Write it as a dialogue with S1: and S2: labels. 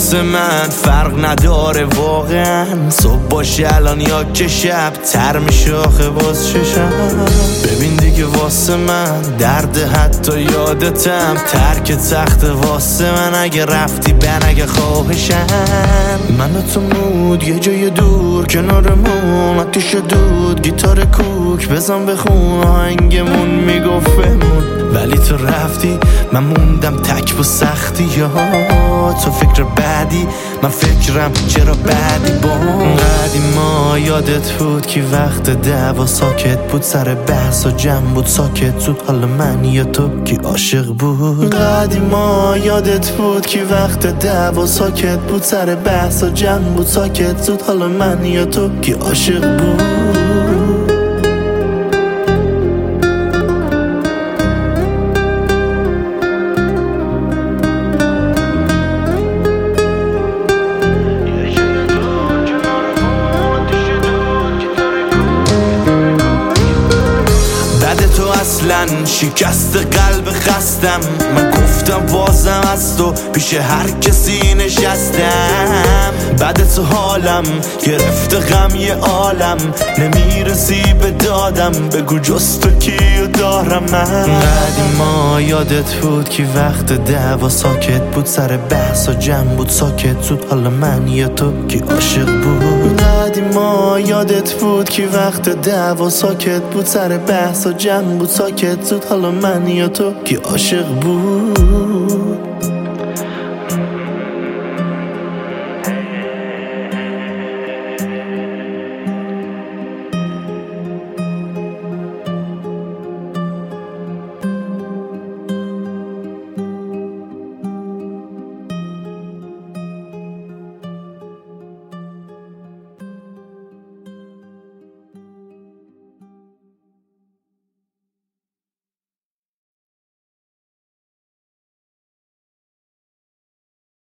S1: واسه من فرق نداره واقعا، صبح باشه الان یا که شب تر میشه آخه باز چشم. ببین دیگه واسه من درد حتی یادتم، ترک تخت واسه من اگه رفتی بن اگه خواهشم. من و تو مود یه جای دور کنارمون، آتیش دود گیتار کوک بزن بخون، آهنگمون میگفت بمون ولی تو رفتی من موندم تک با سختی. یا تو فکر بعدی من فکرم چرا بعدی با قدیما یادت بود که وقت دعوا ساکت بود، سر بحث و جمع بود ساکت زود، حالا من یا تو کی عاشق بود. قدیما یادت بود که وقت دعوا ساکت بود، سر بحث و جمع بود ساکت زود، حالا من یا تو کی عاشق بود. اصلا شکست قلب خستم، من گفتم بازم از تو پیش هر کسی نشستم. بعد تو حالم گرفته غم یه عالم، نمیرسی به دادم بگو جز تو کیو دارم من. قدیما یادت بود که وقت دعوا ساکت بود، سر بحث و جمع بود ساکت زود، حالا من یا تو کی عاشق بود. قدیما یادت بود که وقت دعوا ساکت بود، سر بحث و جمع بود ساکت زود، حالا من یا تو کی عاشق بود.